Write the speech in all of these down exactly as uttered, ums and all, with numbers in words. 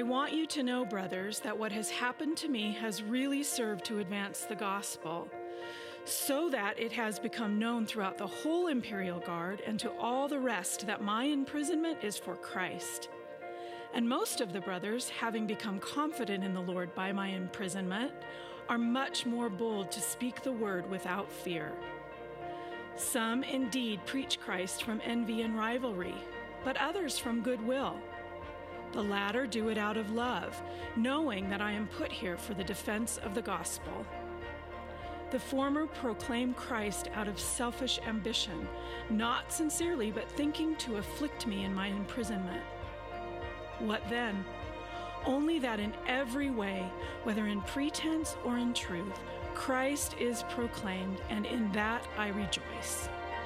I want you to know, brothers, that what has happened to me has really served to advance the gospel, so that it has become known throughout the whole imperial guard and to all the rest that my imprisonment is for Christ. And most of the brothers, having become confident in the Lord by my imprisonment, are much more bold to speak the word without fear. Some indeed preach Christ from envy and rivalry, but others from goodwill. The latter do it out of love, knowing that I am put here for the defense of the gospel. The former proclaim Christ out of selfish ambition, not sincerely, but thinking to afflict me in my imprisonment. What then? Only that in every way, whether in pretense or in truth, Christ is proclaimed, and in that I rejoice.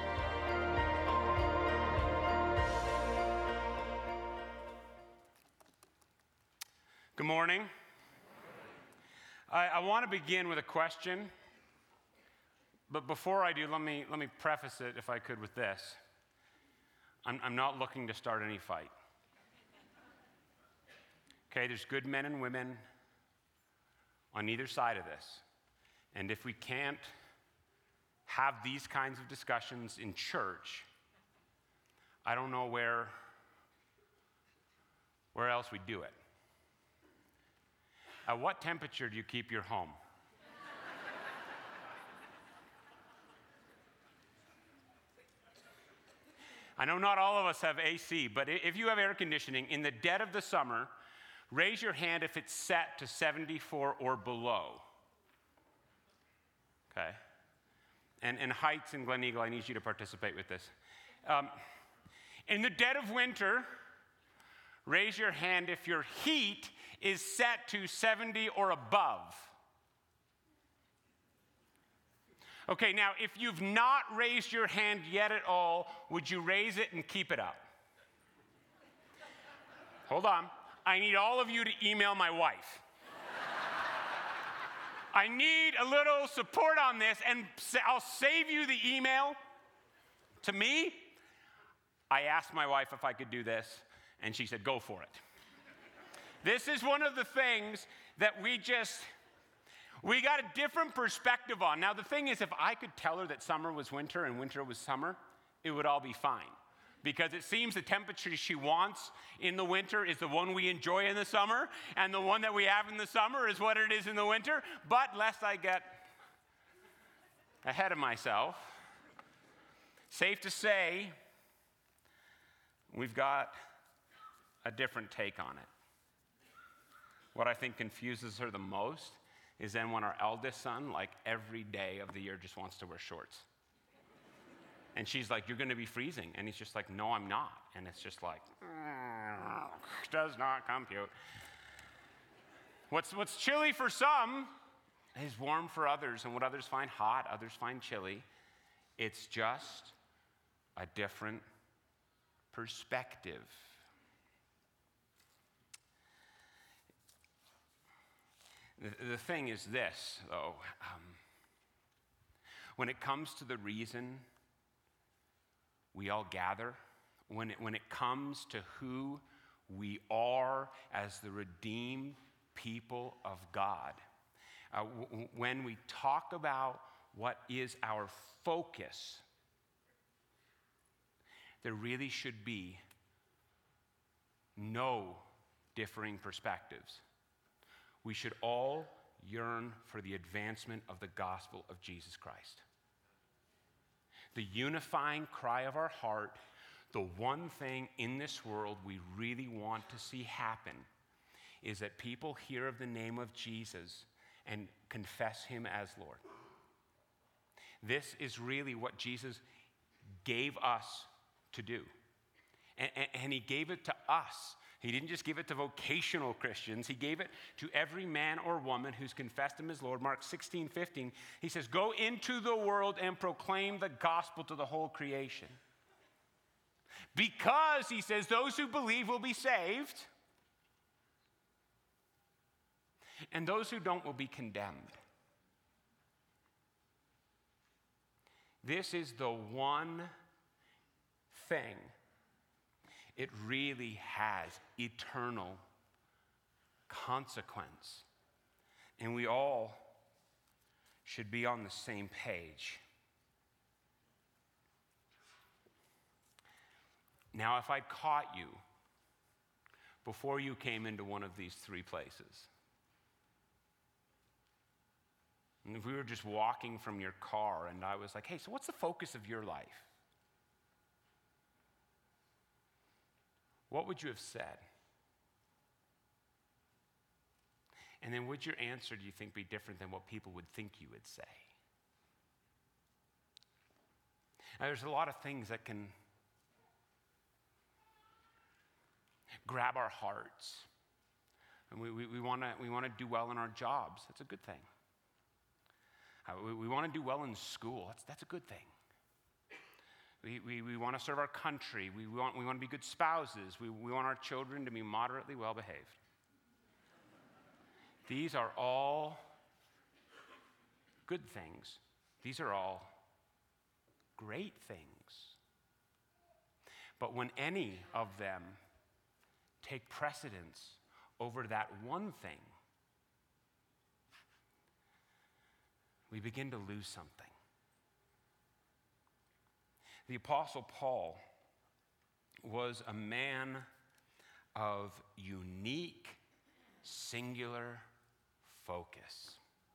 Good morning. I, I want to begin with a question, but before I do, let me let me preface it, if I could, with this. I'm, I'm not looking to start any fight. Okay, there's good men and women on either side of this, and if we can't have these kinds of discussions in church, I don't know where where else we do it. At what temperature do you keep your home? I know not all of us have A C, but if you have air conditioning, in the dead of the summer, raise your hand if it's set to seventy-four or below. Okay? And, and Heights in Glen Eagle, I need you to participate with this. Um, in the dead of winter, raise your hand if your heat is set to seventy or above. Okay, now if you've not raised your hand yet at all, would you raise it and keep it up? Hold on. I need all of you to email my wife. I need a little support on this, and I'll save you the email. To me, I asked my wife if I could do this, and she said, go for it. This is one of the things that we just, we got a different perspective on. Now, the thing is, if I could tell her that summer was winter and winter was summer, it would all be fine. Because it seems the temperature she wants in the winter is the one we enjoy in the summer, and the one that we have in the summer is what it is in the winter. But lest I get ahead of myself, safe to say, we've got a different take on it. What I think confuses her the most is then when our eldest son, like every day of the year, just wants to wear shorts. And she's like, you're going to be freezing. And he's just like, no, I'm not. And it's just like, does not compute. What's, what's chilly for some is warm for others. And what others find hot, others find chilly. It's just a different perspective. The, the thing is this, though. Um, when it comes to the reason we all gather, when it, when it comes to who we are as the redeemed people of God, uh, w- when we talk about what is our focus, there really should be no differing perspectives. We should all yearn for the advancement of the gospel of Jesus Christ. The unifying cry of our heart, the one thing in this world we really want to see happen, is that people hear of the name of Jesus and confess him as Lord. This is really what Jesus gave us to do. And, and, and he gave it to us. He didn't just give it to vocational Christians. He gave it to every man or woman who's confessed him as Lord. Mark sixteen fifteen, he says, go into the world and proclaim the gospel to the whole creation. Because, he says, those who believe will be saved, and those who don't will be condemned. This is the one thing it really has eternal consequence. And we all should be on the same page. Now, if I caught you before you came into one of these three places, and if we were just walking from your car and I was like, hey, so what's the focus of your life? What would you have said? And then would your answer, do you think, be different than what people would think you would say? Now, there's a lot of things that can grab our hearts. And we, we, we want to we wanna do well in our jobs. That's a good thing. Uh, we we want to do well in school. That's, that's a good thing. We, we, we want to serve our country. We want, we want to be good spouses. We, we want our children to be moderately well behaved. These are all good things. These are all great things. But when any of them take precedence over that one thing, we begin to lose something. The Apostle Paul was a man of unique, singular focus.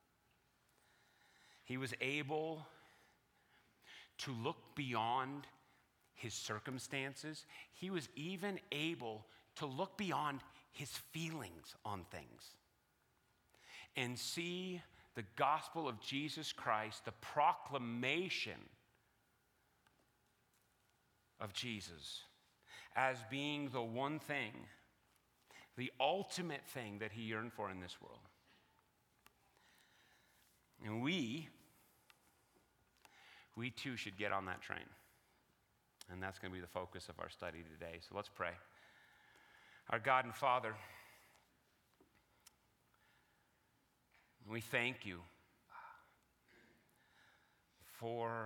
He was able to look beyond his circumstances. He was even able to look beyond his feelings on things and see the gospel of Jesus Christ, the proclamation of Jesus, as being the one thing, the ultimate thing that he yearned for in this world. And we, we too should get on that train. And that's going to be the focus of our study today. So let's pray. Our God and Father, we thank you for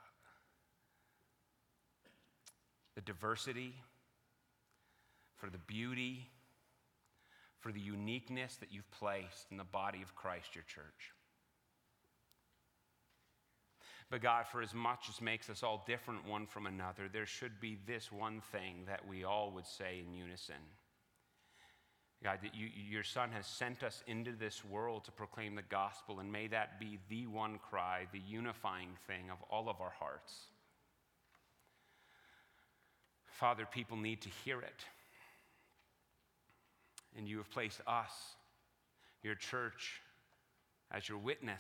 the diversity, for the beauty, for the uniqueness that you've placed in the body of Christ, your church. But God, for as much as makes us all different one from another, there should be this one thing that we all would say in unison. God, that you, your Son has sent us into this world to proclaim the gospel, and may that be the one cry, the unifying thing of all of our hearts. Father, people need to hear it. And you have placed us, your church, as your witness.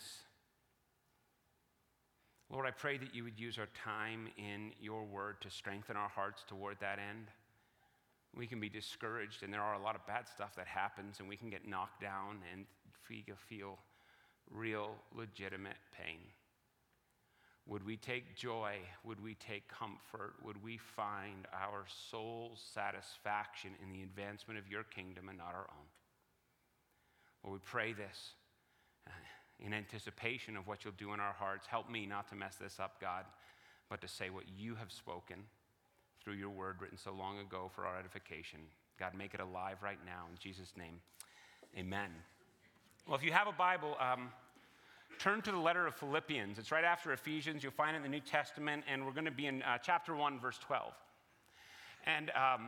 Lord, I pray that you would use our time in your word to strengthen our hearts toward that end. We can be discouraged, and there are a lot of bad stuff that happens, and we can get knocked down and feel real, legitimate pain. Would we take joy? Would we take comfort? Would we find our soul's satisfaction in the advancement of your kingdom and not our own? Lord, we pray this in anticipation of what you'll do in our hearts. Help me not to mess this up, God, but to say what you have spoken through your word written so long ago for our edification. God, make it alive right now. In Jesus' name, amen. Well, if you have a Bible, um, turn to the letter of Philippians. It's right after Ephesians. You'll find it in the New Testament, and we're going to be in uh, chapter one, verse twelve. And um,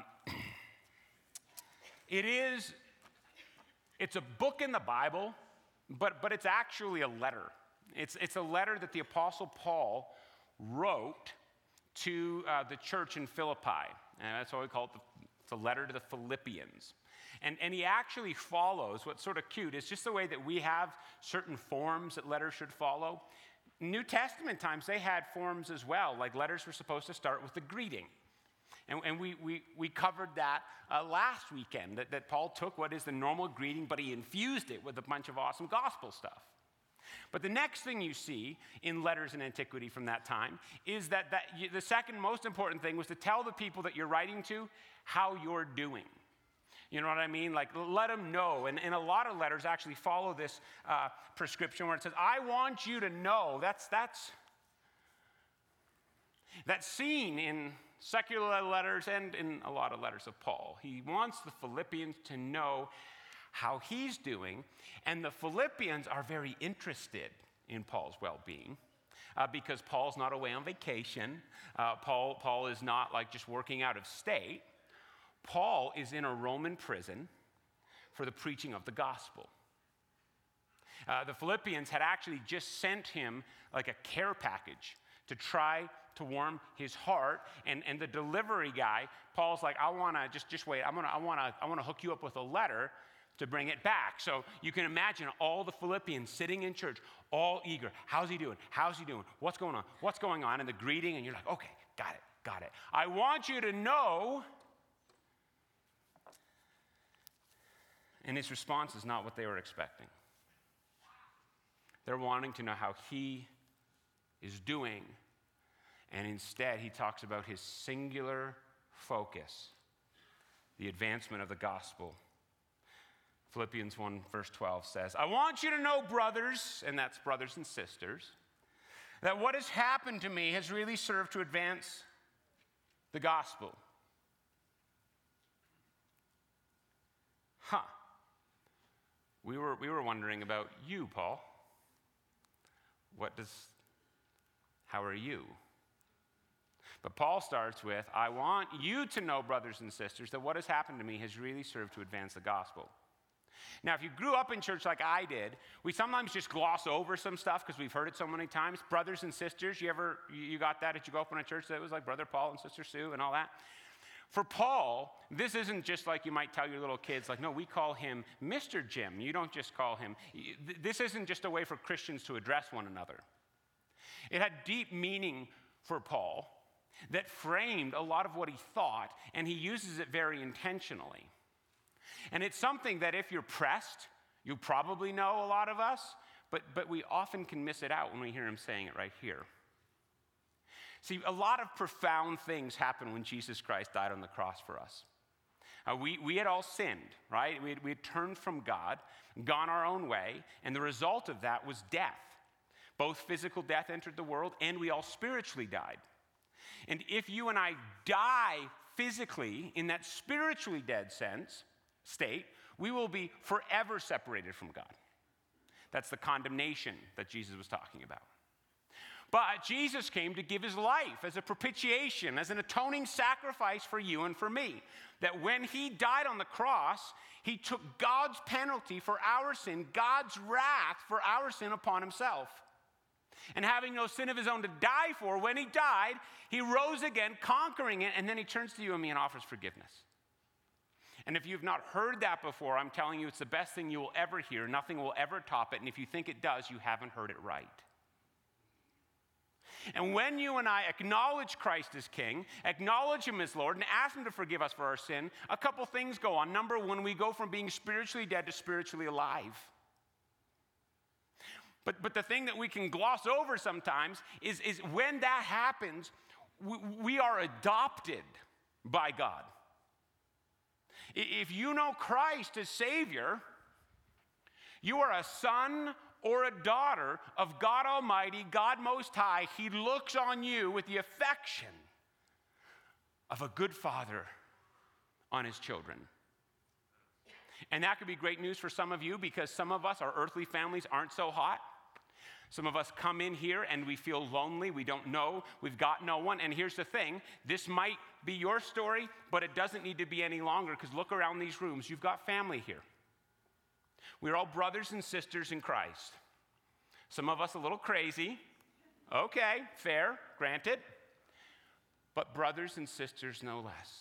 it is, it's a book in the Bible, but, but it's actually a letter. It's, it's a letter that the Apostle Paul wrote to uh, the church in Philippi. And that's why we call it the, it's a letter to the Philippians. And, and he actually follows, what's sort of cute, is just the way that we have certain forms that letters should follow. New Testament times, they had forms as well, like letters were supposed to start with a greeting. And, and we, we, we covered that uh, last weekend, that, that Paul took what is the normal greeting, but he infused it with a bunch of awesome gospel stuff. But the next thing you see in letters in antiquity from that time is that, that you, the second most important thing was to tell the people that you're writing to how you're doing. You know what I mean? Like, let them know. And, and a lot of letters actually follow this uh, prescription where it says, I want you to know. That's, that's, that's seen in secular letters and in a lot of letters of Paul. He wants the Philippians to know how he's doing. And the Philippians are very interested in Paul's well-being uh, because Paul's not away on vacation. Uh, Paul, Paul is not like just working out of state. Paul is in a Roman prison for the preaching of the gospel. Uh, the Philippians had actually just sent him like a care package to try to warm his heart, and, and the delivery guy, Paul's like, I want to just just wait. I'm gonna I want to I want to hook you up with a letter to bring it back. So you can imagine all the Philippians sitting in church, all eager. How's he doing? How's he doing? What's going on? What's going on? And the greeting, and you're like, okay, got it, got it. I want you to know. And his response is not what they were expecting. They're wanting to know how he is doing. And instead, he talks about his singular focus, the advancement of the gospel. Philippians one, verse twelve says, I want you to know, brothers, and that's brothers and sisters, that what has happened to me has really served to advance the gospel. Huh. We were, we were wondering about you, Paul. What does, how are you? But Paul starts with, I want you to know, brothers and sisters, that what has happened to me has really served to advance the gospel. Now, if you grew up in church like I did, we sometimes just gloss over some stuff because we've heard it so many times. Brothers and sisters, you ever, you got that? Did you go up in a church that was like Brother Paul and Sister Sue and all that? For Paul, this isn't just like you might tell your little kids, like, no, we call him Mister Jim. You don't just call him. This isn't just a way for Christians to address one another. It had deep meaning for Paul that framed a lot of what he thought, and he uses it very intentionally. And it's something that if you're pressed, you probably know a lot of us, but, but we often can miss it out when we hear him saying it right here. See, a lot of profound things happened when Jesus Christ died on the cross for us. Uh, we, we had all sinned, right? We had, we had turned from God, gone our own way, and the result of that was death. Both physical death entered the world, and we all spiritually died. And if you and I die physically in that spiritually dead sense, state, we will be forever separated from God. That's the condemnation that Jesus was talking about. But Jesus came to give his life as a propitiation, as an atoning sacrifice for you and for me. That when he died on the cross, he took God's penalty for our sin, God's wrath for our sin upon himself. And having no sin of his own to die for, when he died, he rose again, conquering it, and then he turns to you and me and offers forgiveness. And if you've not heard that before, I'm telling you it's the best thing you will ever hear. Nothing will ever top it, and if you think it does, you haven't heard it right. And when you and I acknowledge Christ as King, acknowledge him as Lord, and ask him to forgive us for our sin, a couple things go on. Number one, we go from being spiritually dead to spiritually alive. But, but the thing that we can gloss over sometimes is, is when that happens, we, we are adopted by God. If you know Christ as Savior, you are a son or a daughter of God Almighty, God Most High. He looks on you with the affection of a good father on his children. And that could be great news for some of you because some of us, our earthly families, aren't so hot. Some of us come in here and we feel lonely. We don't know. We've got no one. And here's the thing. This might be your story, but it doesn't need to be any longer because look around these rooms. You've got family here. We're all brothers and sisters in Christ. Some of us a little crazy. Okay, fair, granted. But brothers and sisters no less.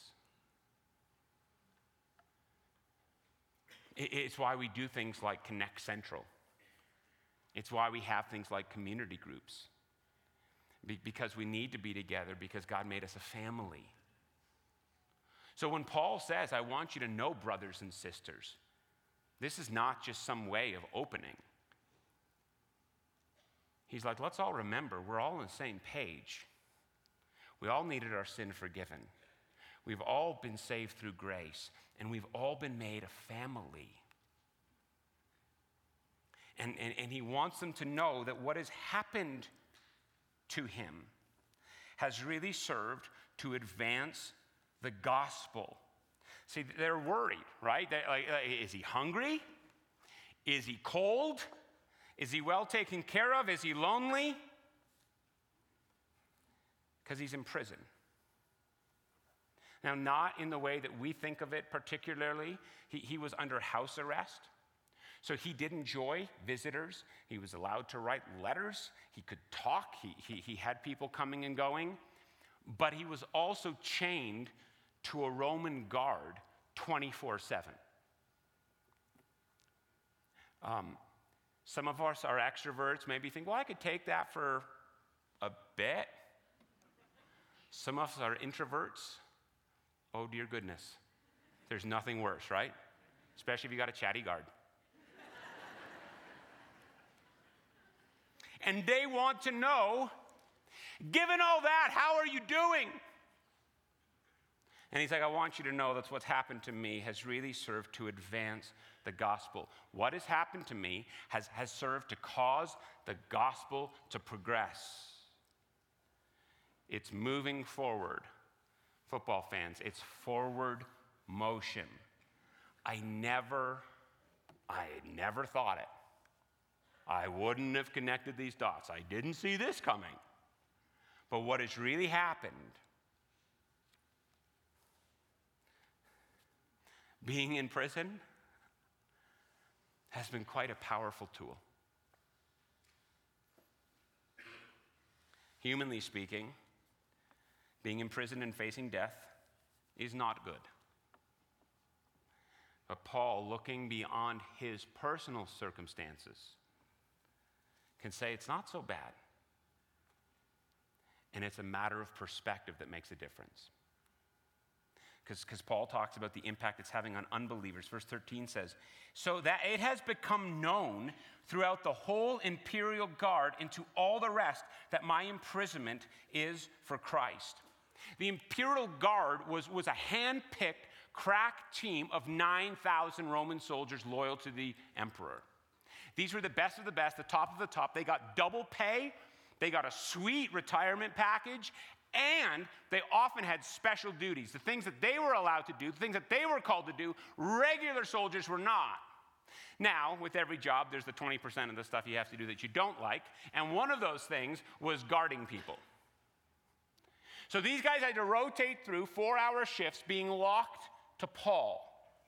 It's why we do things like Connect Central. It's why we have things like community groups. Be- because we need to be together because God made us a family. So when Paul says, I want you to know, brothers and sisters, this is not just some way of opening. He's like, let's all remember, we're all on the same page. We all needed our sin forgiven. We've all been saved through grace, and we've all been made a family. And, and, and he wants them to know that what has happened to him has really served to advance the gospel. See, they're worried, right? They're like, is he hungry? Is he cold? Is he well taken care of? Is he lonely? Because he's in prison. Now, not in the way that we think of it particularly. He, he was under house arrest. So he did enjoy visitors. He was allowed to write letters. He could talk. He, he, he had people coming and going. But he was also chained to a Roman guard twenty-four seven. Um, some of us are extroverts, maybe think, well, I could take that for a bit. Some of us are introverts. Oh, dear goodness. There's nothing worse, right? Especially if you got a chatty guard. And they want to know, given all that, how are you doing? And he's like, I want you to know that what's happened to me has really served to advance the gospel. What has happened to me has, has served to cause the gospel to progress. It's moving forward. Football fans, it's forward motion. I never, I never thought it. I wouldn't have connected these dots. I didn't see this coming. But what has really happened, being in prison has been quite a powerful tool. Humanly speaking, being in prison and facing death is not good. But Paul, looking beyond his personal circumstances, can say it's not so bad. And it's a matter of perspective that makes a difference. Because Paul talks about the impact it's having on unbelievers. Verse thirteen says, so that it has become known throughout the whole imperial guard and to all the rest that my imprisonment is for Christ. The imperial guard was, was a hand-picked, crack team of nine thousand Roman soldiers loyal to the emperor. These were the best of the best, the top of the top. They got double pay. They got a sweet retirement package. And they often had special duties. The things that they were allowed to do, the things that they were called to do, regular soldiers were not. Now, with every job, there's the twenty percent of the stuff you have to do that you don't like. And one of those things was guarding people. So these guys had to rotate through four-hour shifts being locked to Paul.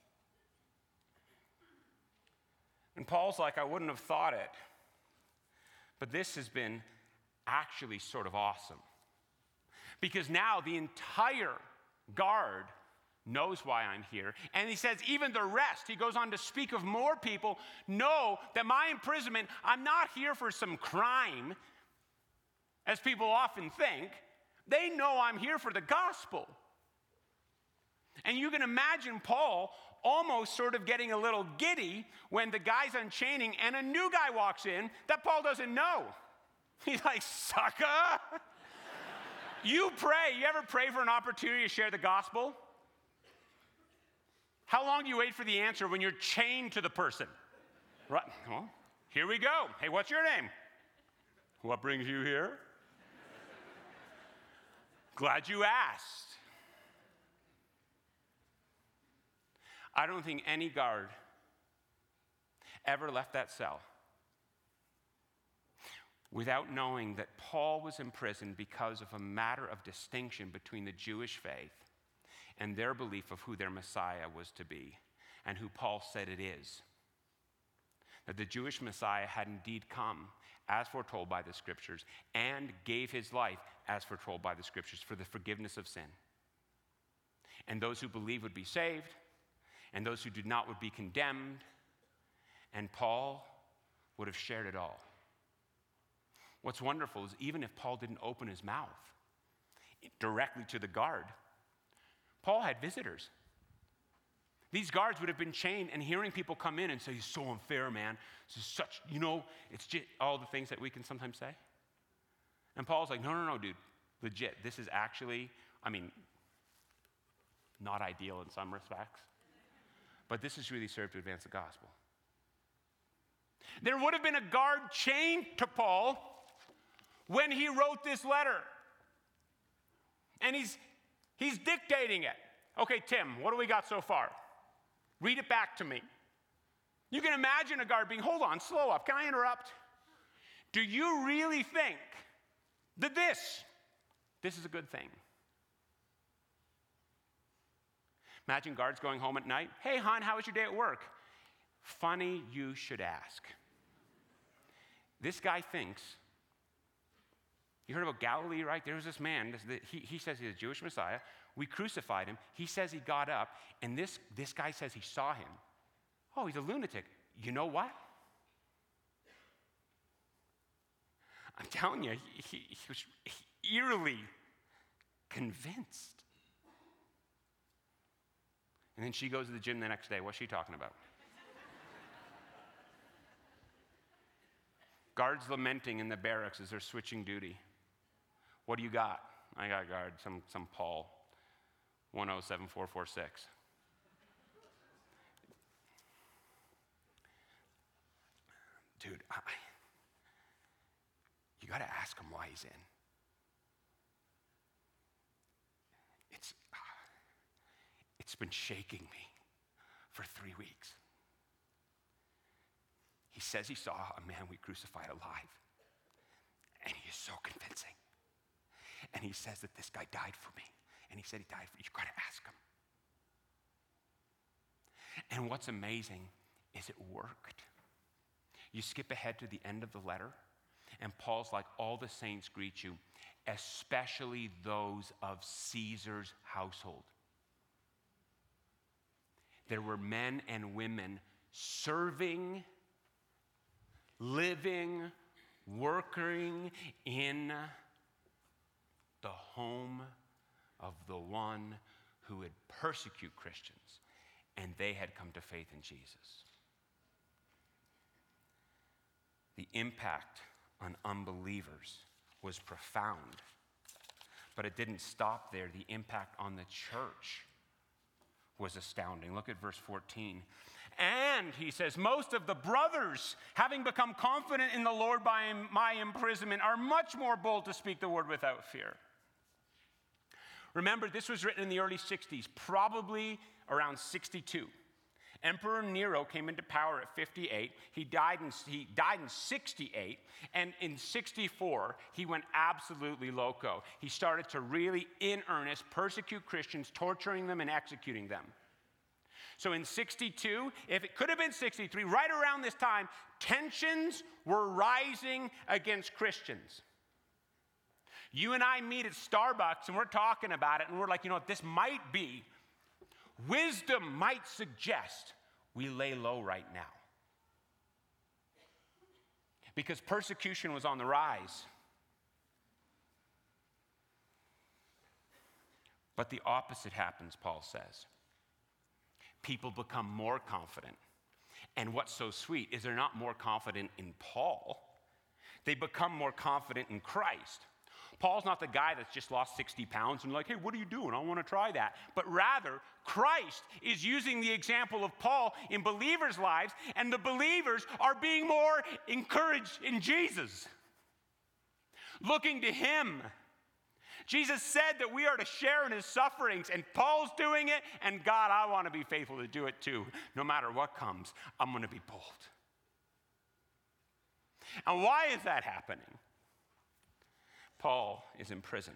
And Paul's like, I wouldn't have thought it. But this has been actually sort of awesome. Because now the entire guard knows why I'm here. And he says, even the rest, he goes on to speak of more people, know that my imprisonment, I'm not here for some crime, as people often think. They know I'm here for the gospel. And you can imagine Paul almost sort of getting a little giddy when the guy's unchaining and a new guy walks in that Paul doesn't know. He's like, sucker! You pray. You ever pray for an opportunity to share the gospel? How long do you wait for the answer when you're chained to the person? Right. Well, here we go. Hey, what's your name? What brings you here? Glad you asked. I don't think any guard ever left that cell without knowing that Paul was in prison because of a matter of distinction between the Jewish faith and their belief of who their Messiah was to be, and who Paul said it is. That the Jewish Messiah had indeed come, as foretold by the Scriptures, and gave his life, as foretold by the Scriptures, for the forgiveness of sin. And those who believe would be saved, and those who did not would be condemned, and Paul would have shared it all. What's wonderful is even if Paul didn't open his mouth directly to the guard, Paul had visitors. These guards would have been chained, and hearing people come in and say, "He's so unfair, man. This is such, you know, it's just all the things that we can sometimes say." And Paul's like, no, no, no, dude, legit. This is actually, I mean, not ideal in some respects, but this has really served to advance the gospel. There would have been a guard chained to Paul when he wrote this letter. And he's, he's dictating it. Okay, Tim, what do we got so far? Read it back to me. You can imagine a guard being, hold on, slow up. Can I interrupt? Do you really think that this, this is a good thing? Imagine guards going home at night. Hey, hon, how was your day at work? Funny you should ask. This guy thinks, you heard about Galilee, right? There was this man, this, he, he says he's a Jewish Messiah. We crucified him. He says he got up, and this, this guy says he saw him. Oh, he's a lunatic. You know what? I'm telling you, he, he, he was eerily convinced. And then she goes to the gym the next day. What's she talking about? Guards lamenting in the barracks as they're switching duty. What do you got? I got guard, some, some Paul, one oh seven four four six. Dude, I, you got to ask him why he's in. It's, uh, it's been shaking me for three weeks. He says he saw a man we crucified alive, and he is so convincing. And he says that this guy died for me, and he said he died for you. You've got to ask him. And what's amazing is it worked. You skip ahead to the end of the letter, and Paul's like, all the saints greet you, especially those of Caesar's household. There were men and women serving, living, working in the home of the one who would persecute Christians, and they had come to faith in Jesus. The impact on unbelievers was profound, but it didn't stop there. The impact on the church was astounding. Look at verse fourteen. And, he says, most of the brothers, having become confident in the Lord by my imprisonment, are much more bold to speak the word without fear. Remember, this was written in the early sixties, probably around sixty-two. Emperor Nero came into power at fifty-eight. He died in, he died in sixty-eight. And in sixty-four, he went absolutely loco. He started to really, in earnest, persecute Christians, torturing them and executing them. So in sixty-two, if it could have been sixty-three, right around this time, tensions were rising against Christians. You and I meet at Starbucks, and we're talking about it, and we're like, you know what, this might be, wisdom might suggest we lay low right now. Because persecution was on the rise. But the opposite happens, Paul says. People become more confident. And what's so sweet is they're not more confident in Paul. They become more confident in Christ. Paul's not the guy that's just lost sixty pounds and like, hey, what are you doing? I want to try that. But rather, Christ is using the example of Paul in believers' lives, and the believers are being more encouraged in Jesus, looking to him. Jesus said that we are to share in his sufferings, and Paul's doing it, and God, I want to be faithful to do it too. No matter what comes, I'm going to be bold. And why is that happening? Paul is in prison.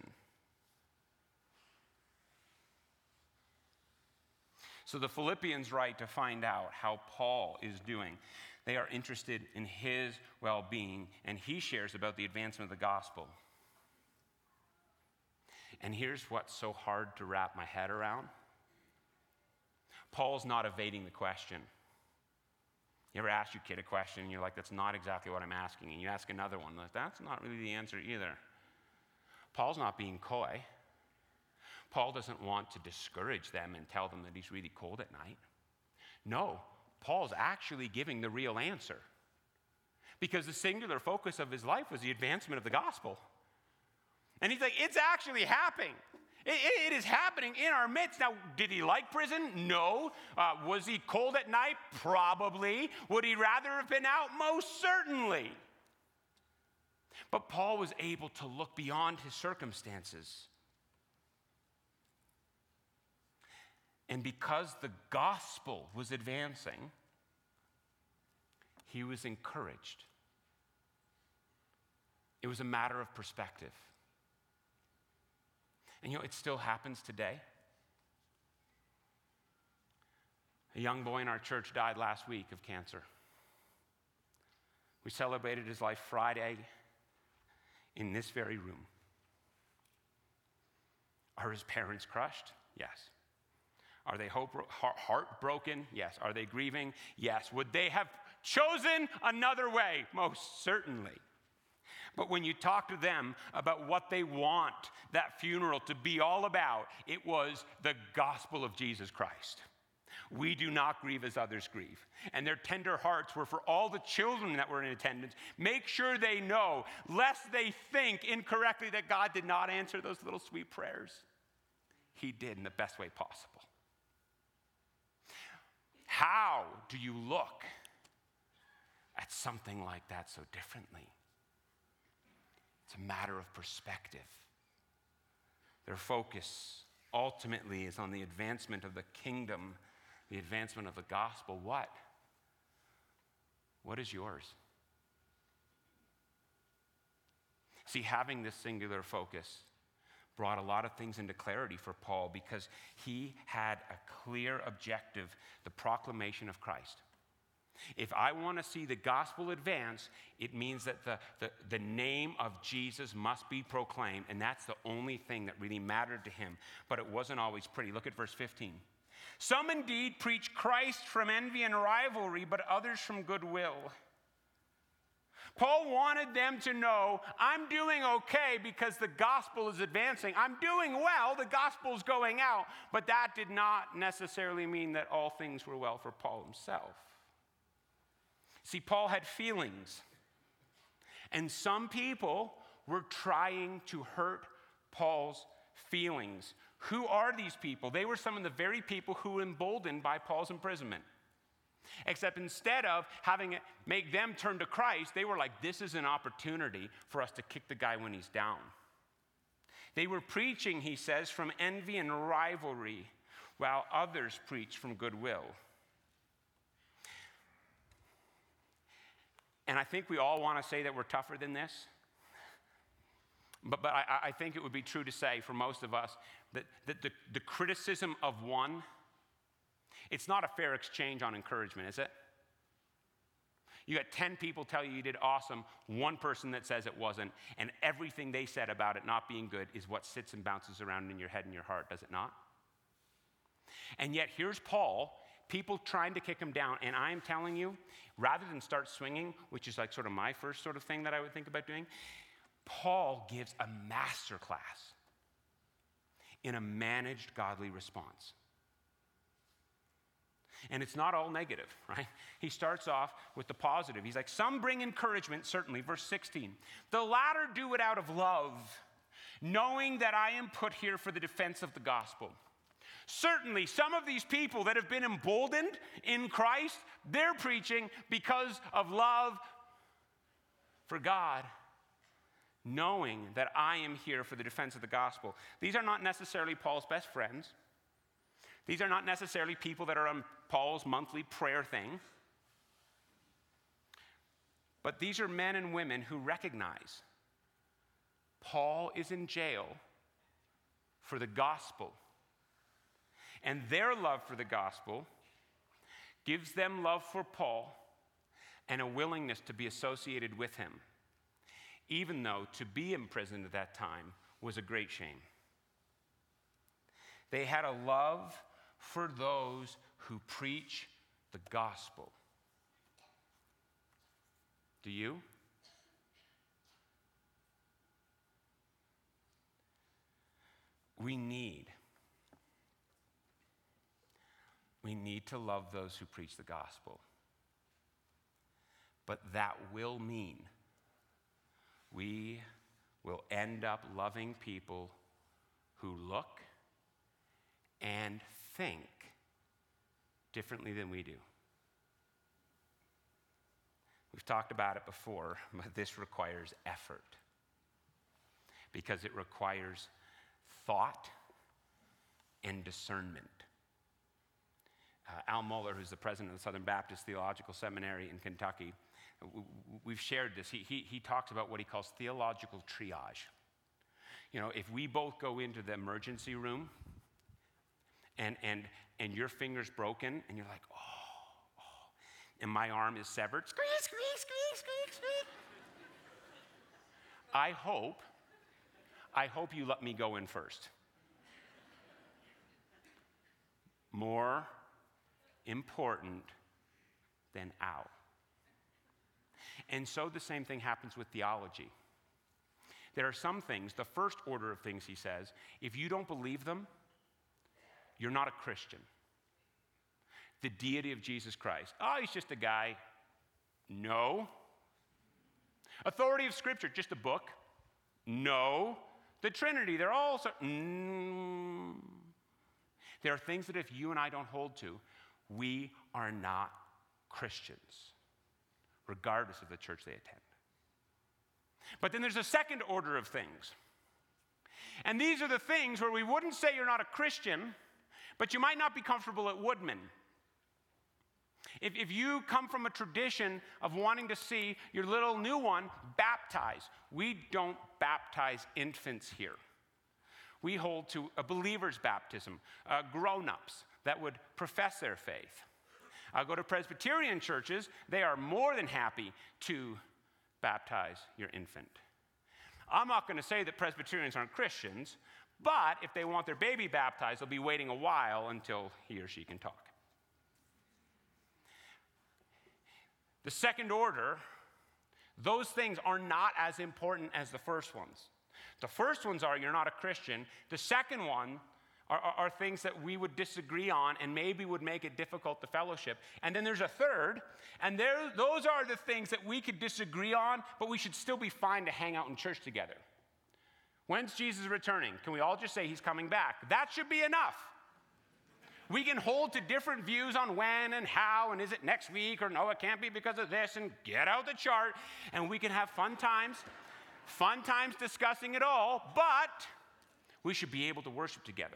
So the Philippians write to find out how Paul is doing. They are interested in his well-being, and he shares about the advancement of the gospel. And here's what's so hard to wrap my head around. Paul's not evading the question. You ever ask your kid a question, and you're like, that's not exactly what I'm asking, and you ask another one, like, that's not really the answer either. Paul's not being coy. Paul doesn't want to discourage them and tell them that he's really cold at night. No, Paul's actually giving the real answer. Because the singular focus of his life was the advancement of the gospel. And he's like, it's actually happening. It, it, it is happening in our midst. Now, did he like prison? No. Uh, was he cold at night? Probably. Would he rather have been out? Most certainly. But Paul was able to look beyond his circumstances. And because the gospel was advancing, he was encouraged. It was a matter of perspective. And you know, it still happens today. A young boy in our church died last week of cancer. We celebrated his life Friday in this very room. Are his parents crushed? Yes. Are they hope, heartbroken? Yes. Are they grieving? Yes. Would they have chosen another way? Most certainly. But when you talk to them about what they want that funeral to be all about, it was the gospel of Jesus Christ. We do not grieve as others grieve. And their tender hearts were for all the children that were in attendance. Make sure they know, lest they think incorrectly that God did not answer those little sweet prayers. He did in the best way possible. How do you look at something like that so differently? It's a matter of perspective. Their focus ultimately is on the advancement of the kingdom, the advancement of the gospel. What? What is yours? See, having this singular focus brought a lot of things into clarity for Paul because he had a clear objective, the proclamation of Christ. If I want to see the gospel advance, it means that the, the, the name of Jesus must be proclaimed, and that's the only thing that really mattered to him. But it wasn't always pretty. Look at verse fifteen. Some indeed preach Christ from envy and rivalry, but others from goodwill. Paul wanted them to know, I'm doing okay because the gospel is advancing. I'm doing well, the gospel is going out. But that did not necessarily mean that all things were well for Paul himself. See, Paul had feelings. And some people were trying to hurt Paul's feelings. Who are these people? They were some of the very people who were emboldened by Paul's imprisonment. Except instead of having it make them turn to Christ, they were like, this is an opportunity for us to kick the guy when he's down. They were preaching, he says, from envy and rivalry, while others preach from goodwill. And I think we all want to say that we're tougher than this. But, but I, I think it would be true to say for most of us that, that the, the criticism of one, it's not a fair exchange on encouragement, is it? You got ten people tell you you did awesome, one person that says it wasn't, and everything they said about it not being good is what sits and bounces around in your head and your heart, does it not? And yet here's Paul, people trying to kick him down, and I'm telling you, rather than start swinging, which is like sort of my first sort of thing that I would think about doing, Paul gives a master class in a managed godly response. And it's not all negative, right? He starts off with the positive. He's like, some bring encouragement, certainly. Verse sixteen. The latter do it out of love, knowing that I am put here for the defense of the gospel. Certainly, some of these people that have been emboldened in Christ, they're preaching because of love for God, knowing that I am here for the defense of the gospel. These are not necessarily Paul's best friends. These are not necessarily people that are on Paul's monthly prayer thing. But these are men and women who recognize Paul is in jail for the gospel. And their love for the gospel gives them love for Paul and a willingness to be associated with him, even though to be imprisoned at that time was a great shame. They had a love for those who preach the gospel. Do you? We need, we need to love those who preach the gospel. But that will mean we will end up loving people who look and think differently than we do. We've talked about it before, but this requires effort because it requires thought and discernment. uh, Al Mohler, who's the president of the Southern Baptist Theological Seminary in Kentucky, we've shared this. He, he, he talks about what he calls theological triage. You know, if we both go into the emergency room and, and, and your finger's broken and you're like, oh, oh, and my arm is severed, squeak, squeak, squeak, squeak, squeak. I hope, I hope you let me go in first. More important than ow. And so the same thing happens with theology. There are some things, the first order of things, he says, if you don't believe them, you're not a Christian. The deity of Jesus Christ. Oh, he's just a guy. No. Authority of Scripture, just a book. No. The Trinity, they're all... So, mm. There are things that if you and I don't hold to, we are not Christians, regardless of the church they attend. But then there's a second order of things. And these are the things where we wouldn't say you're not a Christian, but you might not be comfortable at Woodman. If, if you come from a tradition of wanting to see your little new one baptized, we don't baptize infants here. We hold to a believer's baptism, uh, grown-ups that would profess their faith. I go to Presbyterian churches, they are more than happy to baptize your infant. I'm not going to say that Presbyterians aren't Christians, but if they want their baby baptized, they'll be waiting a while until he or she can talk. The second order, those things are not as important as the first ones. The first ones are you're not a Christian. The second one are, are, are things that we would disagree on and maybe would make it difficult to fellowship. And then there's a third, and there, those are the things that we could disagree on, but we should still be fine to hang out in church together. When's Jesus returning? Can we all just say he's coming back? That should be enough. We can hold to different views on when and how, and is it next week, or no, it can't be because of this, and get out the chart, and we can have fun times, fun times discussing it all, but we should be able to worship together.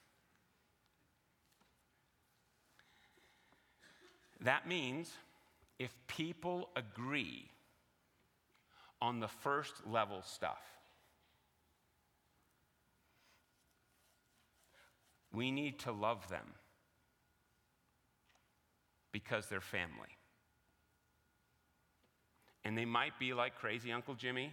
That means if people agree on the first level stuff, we need to love them because they're family. And they might be like crazy Uncle Jimmy,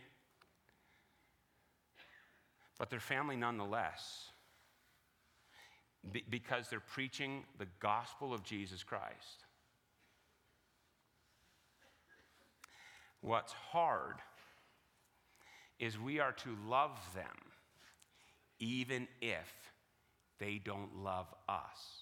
but they're family nonetheless be- because they're preaching the gospel of Jesus Christ. What's hard is we are to love them even if they don't love us.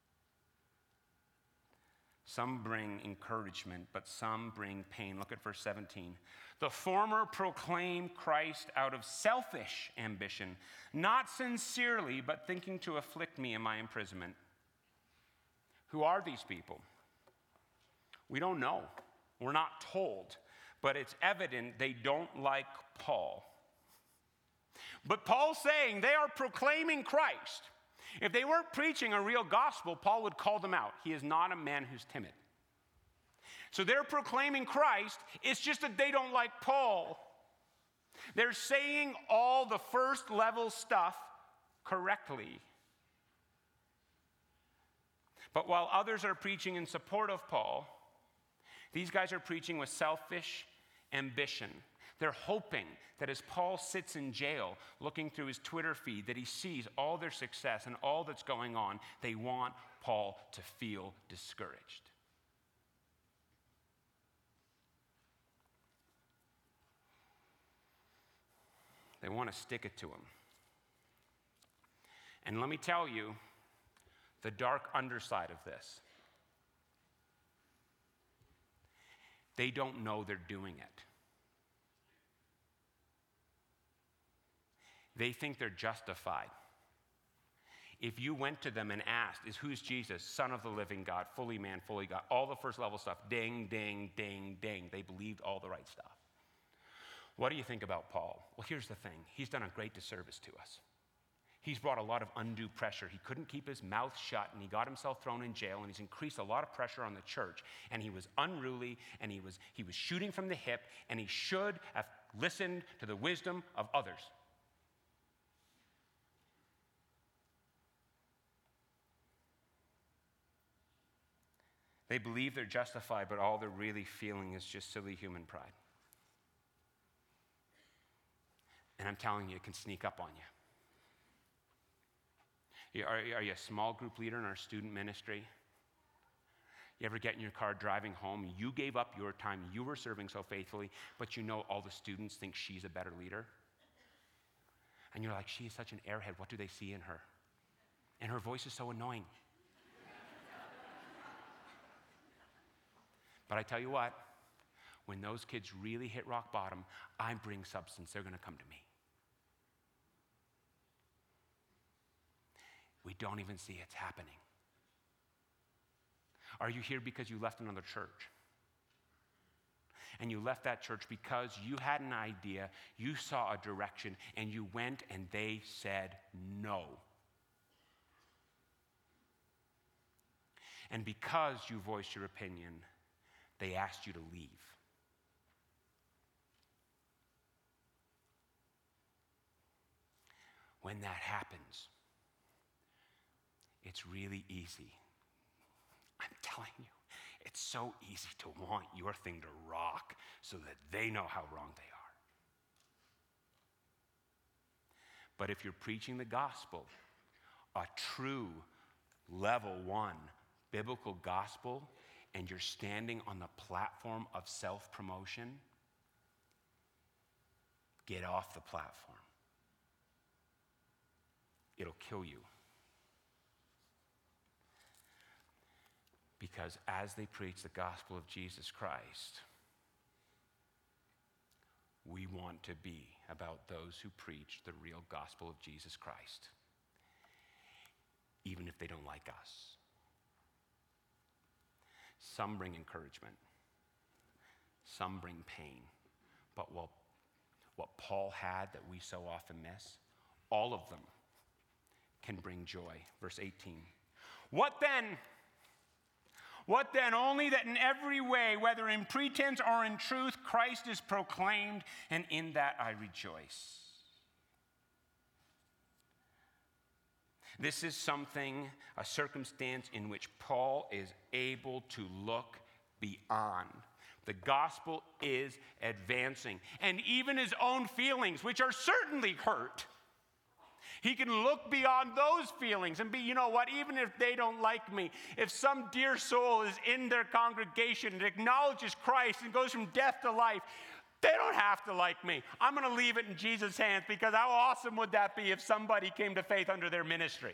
Some bring encouragement, but some bring pain. Look at verse seventeen. The former proclaim Christ out of selfish ambition, not sincerely, but thinking to afflict me in my imprisonment. Who are these people? We don't know. We're not told. But it's evident they don't like Paul. But Paul's saying they are proclaiming Christ. If they weren't preaching a real gospel, Paul would call them out. He is not a man who's timid. So they're proclaiming Christ. It's just that they don't like Paul. They're saying all the first level stuff correctly. But while others are preaching in support of Paul, these guys are preaching with selfish ambition. They're hoping that as Paul sits in jail looking through his Twitter feed, that he sees all their success and all that's going on. They want Paul to feel discouraged. They want to stick it to him. And let me tell you the dark underside of this. They don't know they're doing it. They think they're justified. If you went to them and asked, is who's Jesus, Son of the living God, fully man, fully God, all the first level stuff, ding, ding, ding, ding. They believed all the right stuff. What do you think about Paul? Well, here's the thing. He's done a great disservice to us. He's brought a lot of undue pressure. He couldn't keep his mouth shut, and he got himself thrown in jail, and he's increased a lot of pressure on the church. And he was unruly, and he was, he was shooting from the hip, and he should have listened to the wisdom of others. They believe they're justified, but all they're really feeling is just silly human pride. And I'm telling you, it can sneak up on you. Are, are you a small group leader in our student ministry? You ever get in your car driving home, you gave up your time, you were serving so faithfully, but you know all the students think she's a better leader? And you're like, she is such an airhead, what do they see in her? And her voice is so annoying. But I tell you what, when those kids really hit rock bottom, I bring substance, they're gonna come to me. We don't even see it's happening. Are you here because you left another church? And you left that church because you had an idea, you saw a direction, and you went and they said no. And because you voiced your opinion, they asked you to leave. When that happens, it's really easy. I'm telling you, it's so easy to want your thing to rock so that they know how wrong they are. But if you're preaching the gospel, a true level one biblical gospel, and you're standing on the platform of self-promotion, get off the platform. It'll kill you. Because as they preach the gospel of Jesus Christ, we want to be about those who preach the real gospel of Jesus Christ, even if they don't like us. Some bring encouragement, some bring pain, but what, what Paul had that we so often miss, all of them can bring joy. Verse eighteen. What then? What then? Only that in every way, whether in pretense or in truth, Christ is proclaimed, and in that I rejoice. This is something, a circumstance in which Paul is able to look beyond. The gospel is advancing, and even his own feelings, which are certainly hurt, he can look beyond those feelings and be, you know what, even if they don't like me, if some dear soul is in their congregation and acknowledges Christ and goes from death to life, they don't have to like me. I'm going to leave it in Jesus' hands, because how awesome would that be if somebody came to faith under their ministry?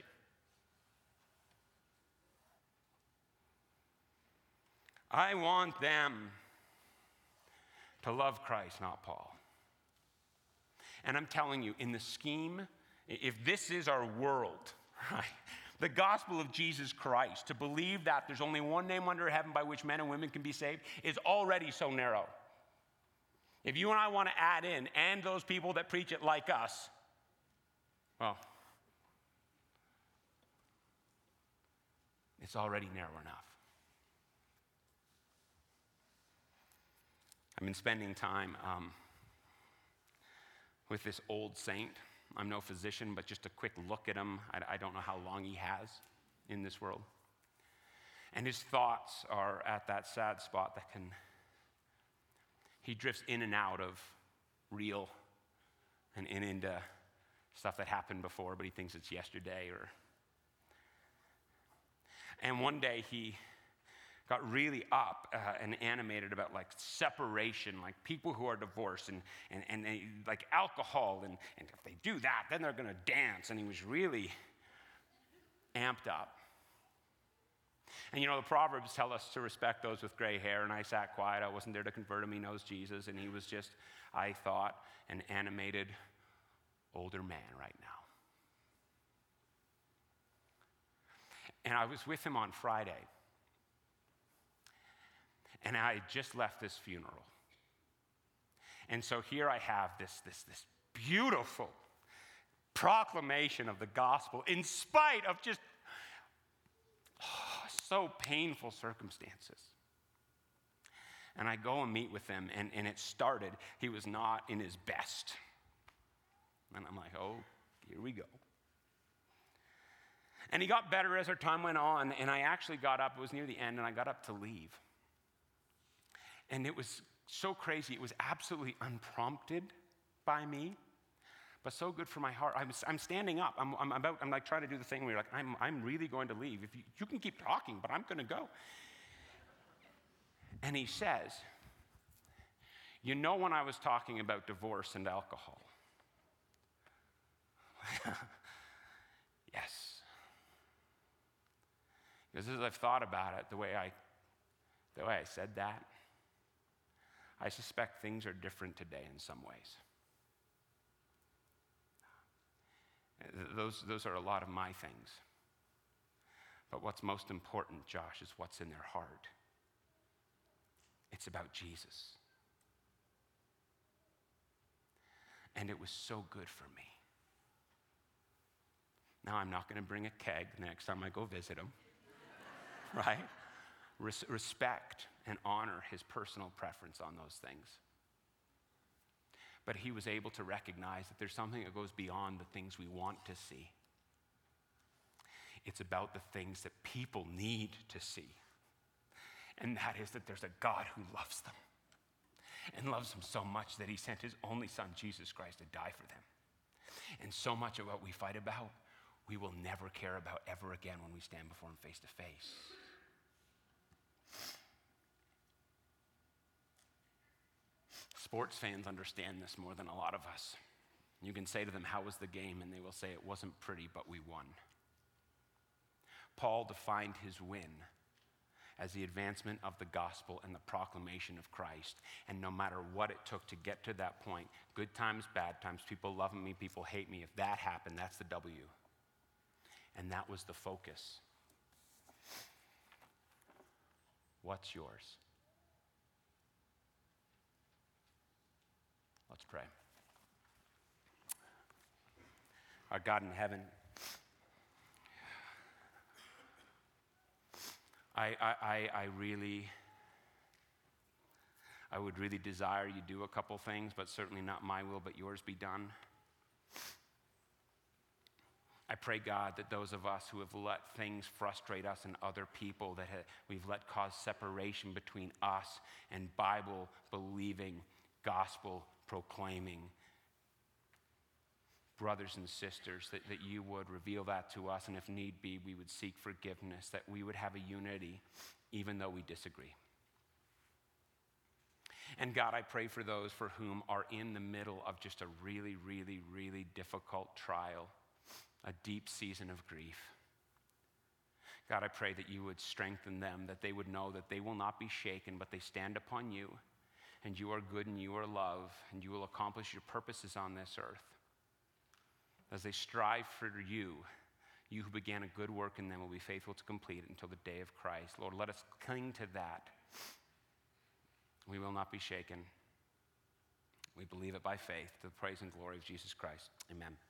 I want them to love Christ, not Paul. And I'm telling you, in the scheme, if this is our world, right, the gospel of Jesus Christ, to believe that there's only one name under heaven by which men and women can be saved, is already so narrow. If you and I want to add in, and those people that preach it like us, well, it's already narrow enough. I've been spending time um, with this old saint. I'm no physician, but just a quick look at him, I, I don't know how long he has in this world. And his thoughts are at that sad spot that can, he drifts in and out of real and in into stuff that happened before, but he thinks it's yesterday. Or, and one day he got really up uh, and animated about like separation, like people who are divorced and, and, and they, like alcohol, and, and if they do that, then they're going to dance. And he was really amped up. And you know, the Proverbs tell us to respect those with gray hair, and I sat quiet. I wasn't there to convert him. He knows Jesus, and he was just, I thought, an animated older man right now. And I was with him on Friday. And I had just left this funeral. And so here I have this, this, this beautiful proclamation of the gospel in spite of just oh, so painful circumstances. And I go and meet with him, and, and it started, he was not in his best. And I'm like, oh, here we go. And he got better as our time went on, and I actually got up, it was near the end, and I got up to leave. And it was so crazy, it was absolutely unprompted by me, but so good for my heart. I'm, I'm standing up, I'm, I'm about, I'm like trying to do the thing where you're like, I'm, I'm really going to leave. If you, you can keep talking, but I'm gonna go. And he says, you know when I was talking about divorce and alcohol? Yes. Because as I've thought about it, the way I, the way I said that, I suspect things are different today in some ways. Those, those are a lot of my things. But what's most important, Josh, is what's in their heart. It's about Jesus. And it was so good for me. Now, I'm not going to bring a keg the next time I go visit him, right? Res- respect and honor his personal preference on those things. But he was able to recognize that there's something that goes beyond the things we want to see. It's about the things that people need to see. And that is that there's a God who loves them and loves them so much that he sent his only son, Jesus Christ, to die for them. And so much of what we fight about, we will never care about ever again when we stand before him face to face. Sports fans understand this more than a lot of us. You can say to them, how was the game? And they will say, it wasn't pretty, but we won. Paul defined his win as the advancement of the gospel and the proclamation of Christ. And no matter what it took to get to that point, good times, bad times, people loving me, people hate me, if that happened, that's the W. And that was the focus. What's yours? Let's pray. Our God in heaven, I, I, I, I really, I would really desire you do a couple things, but certainly not my will, but yours be done. I pray, God, that those of us who have let things frustrate us and other people, that have, we've let cause separation between us and Bible-believing, gospel-proclaiming brothers and sisters, that, that you would reveal that to us, and if need be, we would seek forgiveness, that we would have a unity even though we disagree. And God, I pray for those for whom are in the middle of just a really, really, really difficult trial, a deep season of grief. God, I pray that you would strengthen them, that they would know that they will not be shaken, but they stand upon you, and you are good and you are love, and you will accomplish your purposes on this earth. As they strive for you, you who began a good work in them will be faithful to complete it until the day of Christ. Lord, let us cling to that. We will not be shaken. We believe it by faith to the praise and glory of Jesus Christ. Amen.